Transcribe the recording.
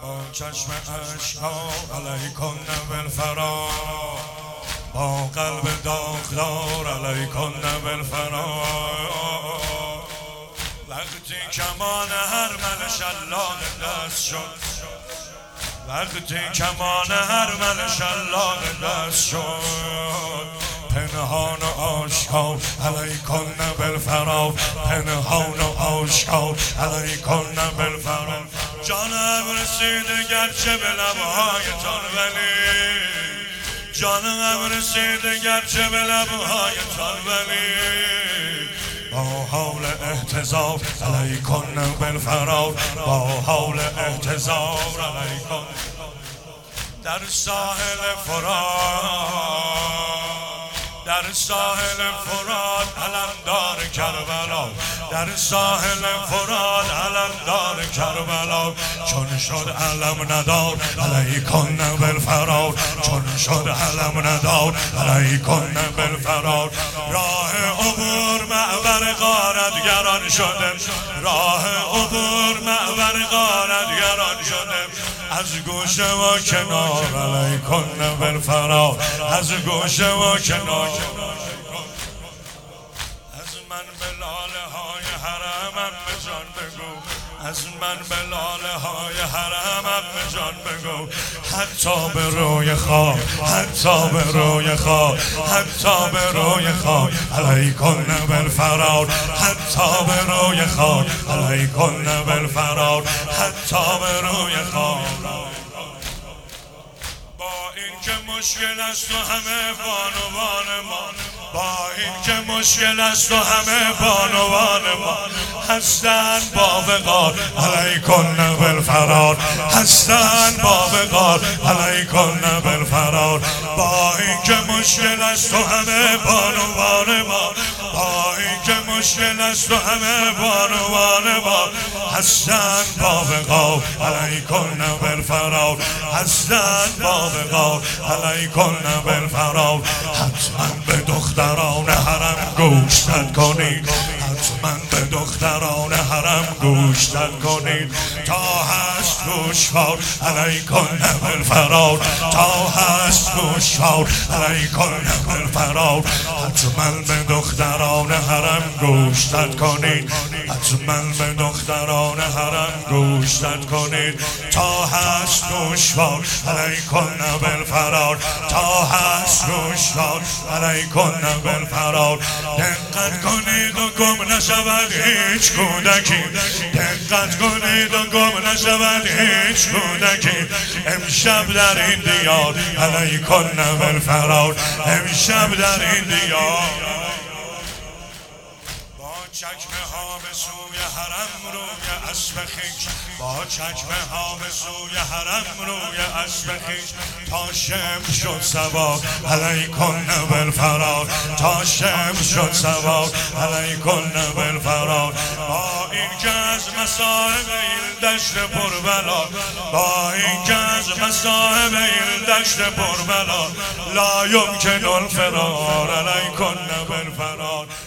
چشم اشکا علیکن بالفرار، با قلب داغدار علیکن بالفرار. وقتی کمان هرمل شلاق دست شد، وقتی کمان هرمل شلاق دست شد، پنهان و آشکار علیکن بالفرار، پنهان و آشکار علیکن بالفرار. جانم رسیده گرچه به لبهایتان ولی، جانم رسیده گرچه به لبهایتان ولی، با حال احتضار علیکن بالفرار، با حال احتضار علیکن. در ساحل فرات، در ساحل فرات علمدار کربلا، در ساحل فرات علمدار کربلا، چون شد علم ندار علیکن بالفرار، چون شد علم ندار علیکن بالفرار. راه عبور معبر غارتگران شده، راه عبور معبر غارتگران شده، از گوشه و کنار علیکن بالفرار، از گوشه و کنار. از من به لاله های حرمم به جان بگو، از من به لاله های حرمم به جان بگو، حتی به روی خاک، حتی به روی خاک، حتی به روی خاک علیکن بالفرار، حتی به روی خاک علیکن بالفرار، حتی به روی خاک. با این که مشکل است و همه بانوان ما، با این که مشکل است و همه بانوان ما هستند با وقار علیکن بالفرار، هستند با وقار علیکن بالفرار. با این که مشکل است و همه بانوان ما، با این که مشکل است و همه بانوان ما هستند با وقار علیکن بالفرار، هستند با وقار علیکن بالفرار. حتما به دختران حرم گوشت کنید، حتما به دختران حرم گوشت کنید، تا هست گوشوار علیکن بالفرار، تا هست گوشوار علیکن بالفرار. حتما به دختران حرم گوشت کنید، حتما به دختران حرم گوشت کنید، تا هست گوشوار علیکن بالفرار، تا هست گوشوار علیکن بالفرار. دقت کنید و گم نشود هیچ کودکی، دقت کنید و گم نشود هیچ کودکی، امشب در این دیار علیکن بالفرار، امشب در این دیار. چکمه ها به سوی حرم روی اسب خویش، با چکمه ها به سوی حرم روی اسب خویش، تا شمس شد صبا علیکن بالفرار، تا شمس شد صبا علیکن بالفرار. با این که از مصائب این دشت پربلا، با این که از مصائب این دشت پربلا لا یمکن الفرار علیکن بالفرار.